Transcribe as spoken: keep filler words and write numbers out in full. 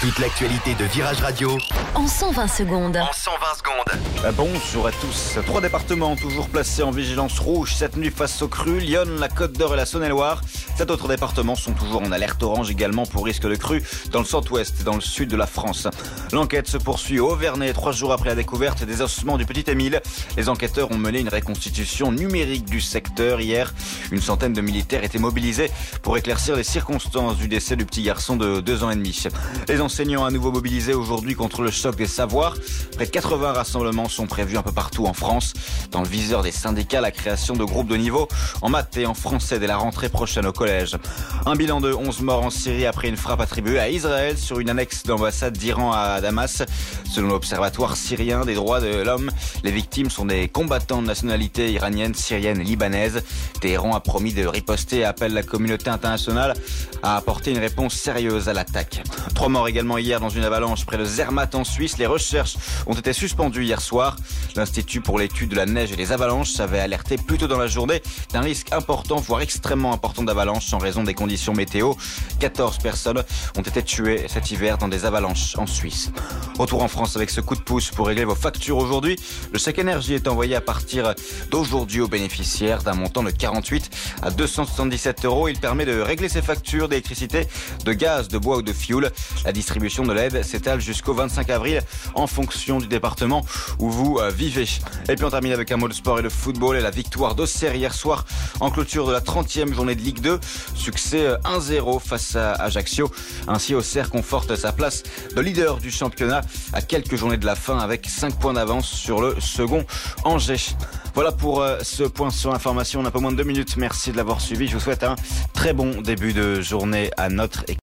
Toute l'actualité de Virage Radio en cent vingt secondes. En cent vingt secondes. Bonjour à tous. Trois départements toujours placés en vigilance rouge cette nuit face aux crues. Lyon, la Côte d'Or et la Saône-et-Loire. Sept autres départements sont toujours en alerte orange également pour risque de crue dans le centre-ouest et dans le sud de la France. L'enquête se poursuit au Auvernais, trois jours après la découverte des ossements du petit Émile. Les enquêteurs ont mené une reconstitution numérique du secteur. Hier, une centaine de militaires étaient mobilisés pour éclaircir les circonstances du décès du petit garçon de deux ans et demi. Les enseignants à nouveau mobilisés aujourd'hui contre le choc des savoirs. Près de quatre-vingts rassemblements sont prévus un peu partout en France. Dans le viseur des syndicats, la création de groupes de niveau en maths et en français dès la rentrée prochaine au collège. Un bilan de onze morts en Syrie après une frappe attribuée à Israël sur une annexe d'ambassade d'Iran à Damas. Selon l'Observatoire syrien des droits de l'homme, les victimes sont des combattants de nationalité iranienne, syrienne et libanaise. Téhéran a promis de riposter et appelle la communauté internationale à apporter une réponse sérieuse à l'attaque. Trois morts également hier dans une avalanche près de Zermatt en Suisse. Les recherches ont été suspendues hier soir. L'Institut pour l'étude de la neige et des avalanches avait alerté plus tôt dans la journée d'un risque important, voire extrêmement important d'avalanche en raison des conditions météo. quatorze personnes ont été tuées cet hiver dans des avalanches en Suisse. Retour en France avec ce coup de pouce pour régler vos factures aujourd'hui. Le chèque énergie est envoyé à partir d'aujourd'hui aux bénéficiaires d'un montant de quarante-huit à deux cent soixante-dix-sept euros. Il permet de régler ses factures d'électricité, de gaz, de bois ou de fioul. La distribution de l'aide s'étale jusqu'au vingt-cinq avril en fonction du département où vous vivez. Et puis on termine avec un mot de sport et de football et la victoire d'Auxerre hier soir en clôture de la trentième journée de Ligue deux. Succès un zéro face à Ajaccio. Ainsi Auxerre conforte sa place de leader du championnat à quelques journées de la fin avec cinq points d'avance sur le second Angers. Voilà pour ce point sur l'information. On a pas moins de deux minutes. Merci de l'avoir suivi. Je vous souhaite un très bon début de journée à notre équipe.